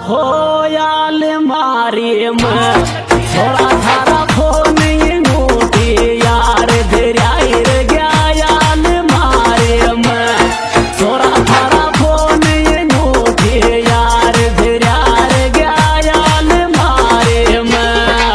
हो याल मारी में थोड़ा थारा फोन नोटी यार धराई रे गया याल मारी में थोड़ा थारा फोन नोटी यार धरा रे गया याल मारी में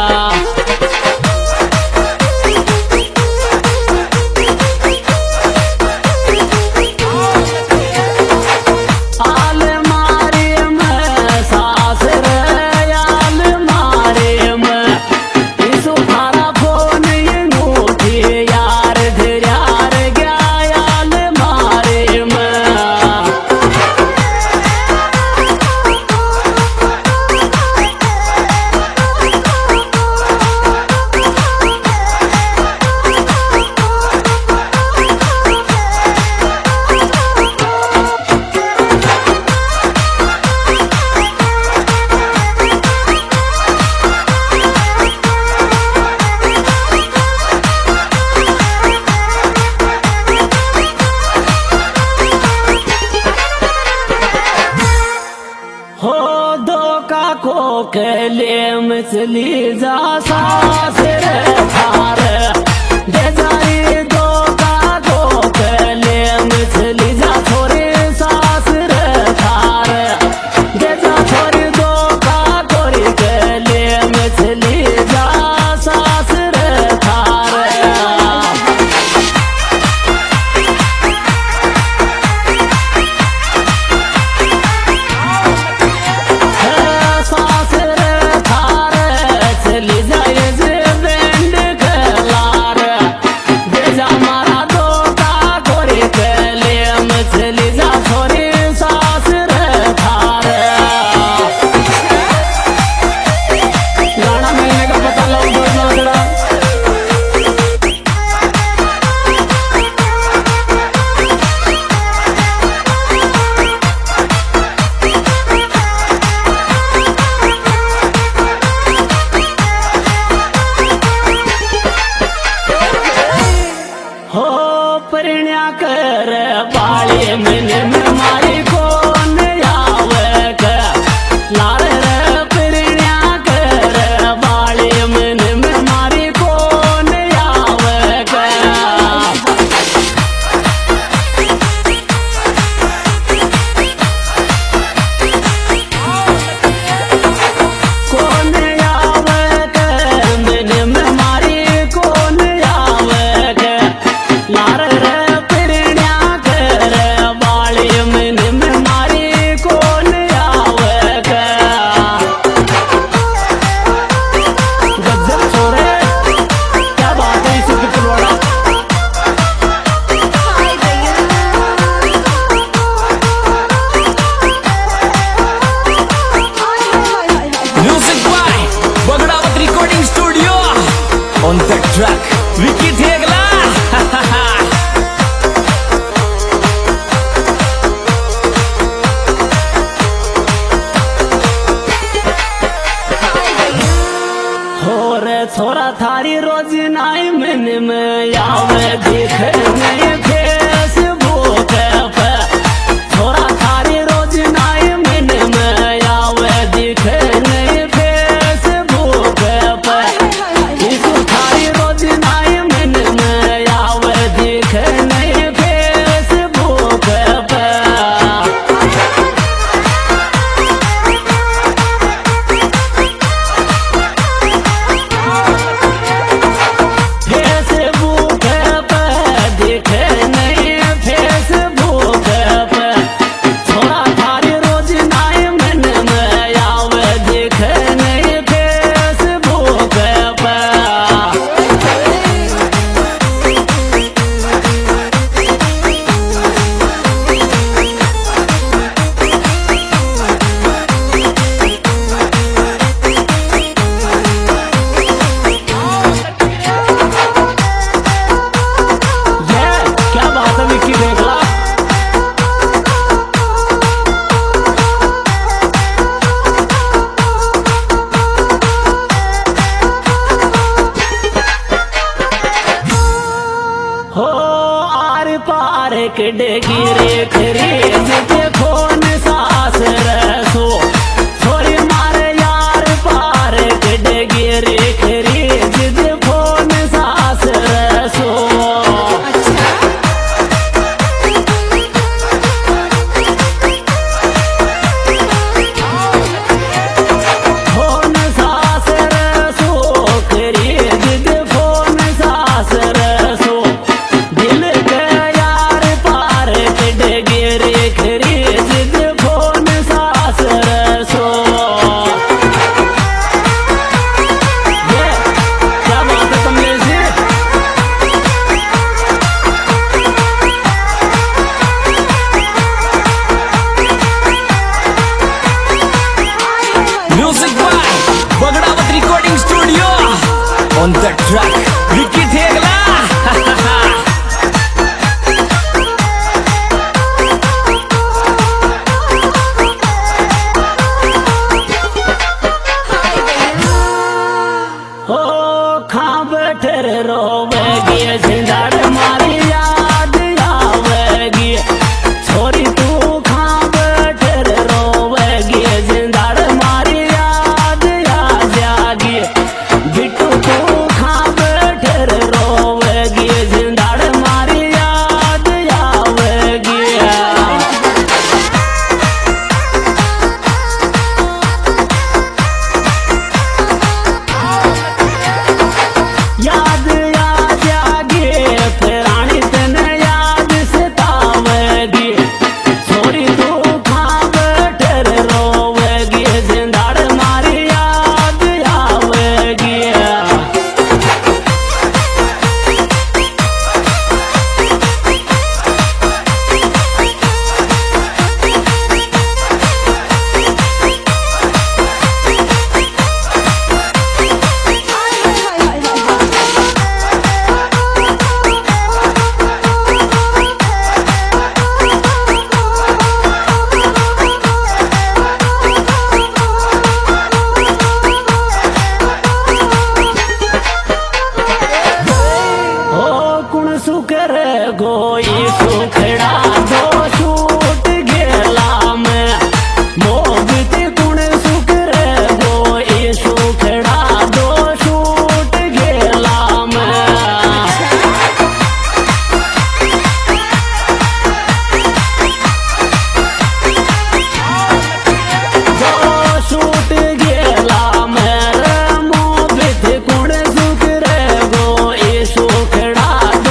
के लिए मछली जा सास रे थार दे जाई दो का को के लिए मछली जा थोड़ी सास रे थार दे जा थोड़ी दो का थोड़ी के लिए मछली जा सास रे थार परिण्या कर बाले मन में मारी कौन आवे के लार रे परिण्या कर बाले मन में मारी कौन आवे के कौन आवे के मन में मारी कौन आवे के लार on the track Vicky Thegla हो रे छोरा थारी रोज नाई मन में आवे दिखे नहीं फेसबुक पे छोरा थारी रोज नाई मन में आवे दिखे नहीं फेसबुक पे थारी रोज नाई मन में आवे दिखे नहीं फेसबुक पे पार्क डेगी रे खरीद के फोन सास रसो थोड़ी on the track, Vicky Thegla. रोवेगी जिंदड़ मारी याद आवेगी छोरी तू खां बैठर रोवेगी जिंदड़ मारी याद आ जागी बिट्टू तू खां बैठर रोवेगी जिंदड़ मारी याद आवेगी याद गोई सुखड़ा दो छूट गेला में मोगती कुण सुकर गोई सुखड़ा दो छूट गेला में दो छूट गेला में मोगती कुण सुकर गोई सुखड़ा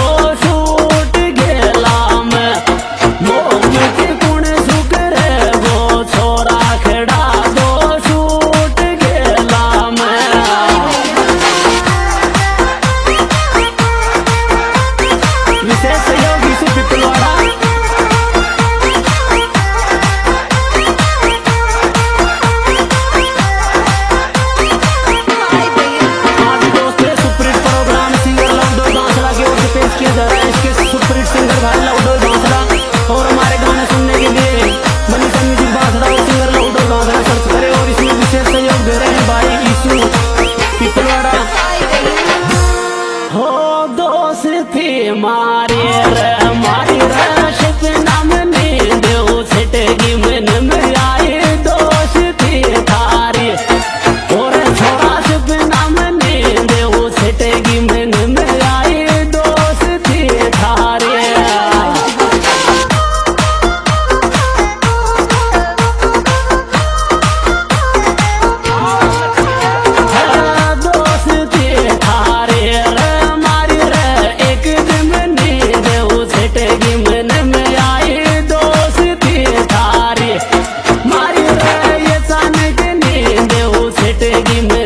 मारी रशिक नाम ने देव छिटगी मन में आए दोष थी थारी और छोरा शिप नाम ने देव छिटगी मन में आए दोष थी थारी give me